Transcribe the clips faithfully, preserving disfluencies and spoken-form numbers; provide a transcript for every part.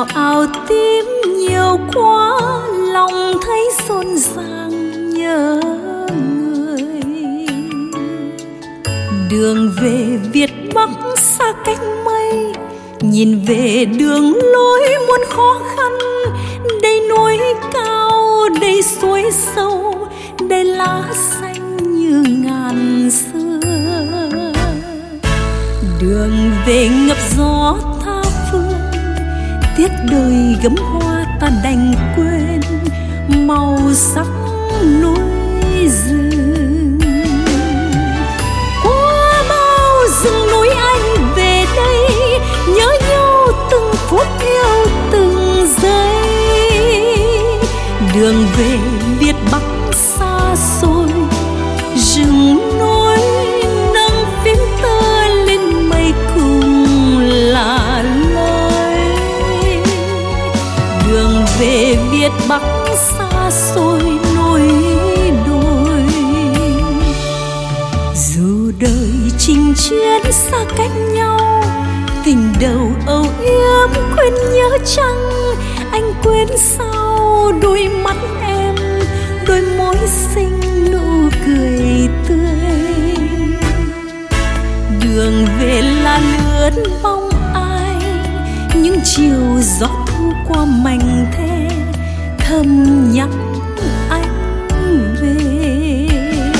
áo tím nhiều quá, lòng thấy rộn ràng nhớ người. Đường về Việt Bắc xa cách mây, nhìn về đường lối muôn khó khăn. Đây núi cao, đây suối sâu, đây lá xanh như ngàn xưa. Đường về ngập gió tha phương, tiếc đời gấm hoa ta đành quên màu sắc núi rừng. Qua bao rừng núi anh về đây, nhớ nhau từng phút yêu từng giây. Đường về Việt Bắc xa xôi, rừng núi nâng phím tơ lên mây cùng là lối. Đường về Việt Bắc xa xôi núi đồi, dù đời chinh chiến xa cách nhau, tình đầu âu yếm quên nhớ chăng. Anh quên sao đôi mắt em, đôi môi xinh nụ cười tươi. Đường về là lướt bóng ai, những chiều gió thu qua mảnh thê thầm nhắc anh về.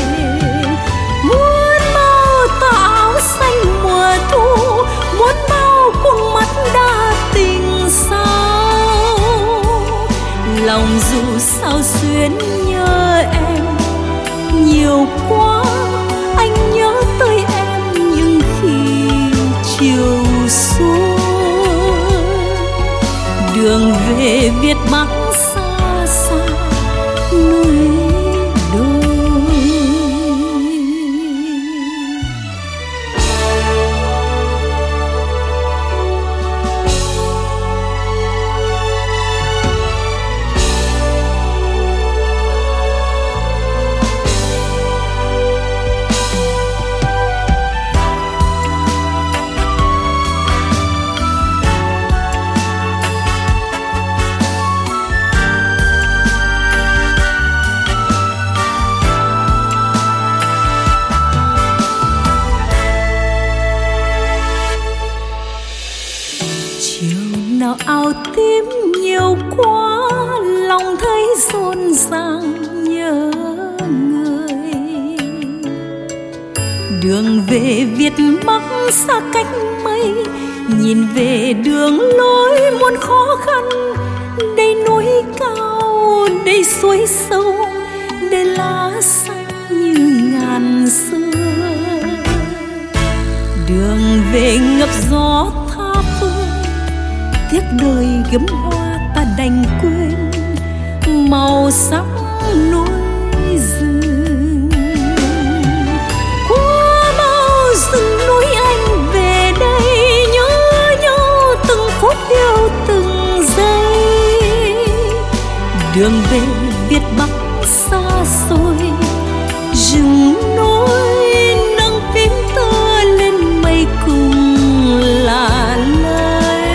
Muốn bao tà áo xanh mùa thu, muốn bao khuôn mắt đa tình sao. Lòng dù sao xuyến nhớ em nhiều quá, anh nhớ tới em nhưng khi chiều xuống. Đường về Việt Bắc xa xa núi đồi. Áo tím nhiều quá, lòng thấy rộn ràng nhớ người. Đường về Việt Bắc xa cách mây, nhìn về đường lối muôn khó khăn. Đây núi cao, đây suối sâu, đây lá xanh như ngàn xưa. Đường về ngập gió tha phương, tiếc đời gấm hoa ta đành quên màu sắc núi rừng. Qua bao rừng núi anh về đây, nhớ nhau từng phút yêu từng giây. Đường về Việt Bắc xa xôi, rừng núi nâng phím tơ lên mây cùng là lời.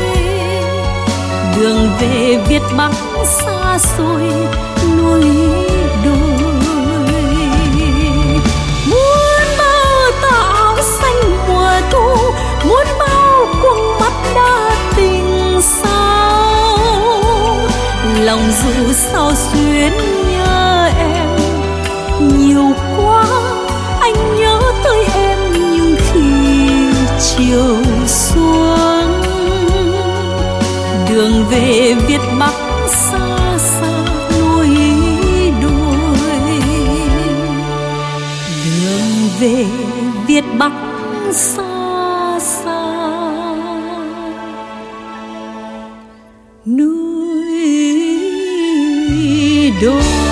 Đường về Việt Bắc xa xôi núi đồi. Muốn bao tà áo xanh mùa thu, muốn bao cuồng mắt đa tình sao. Lòng dù sao xuyến nhớ em nhiều quá, anh nhớ tới em nhưng khi chiều xuống. Đường về Việt Bắc xa xa núi đồi. Đường về Việt Bắc xa xa núi đồi.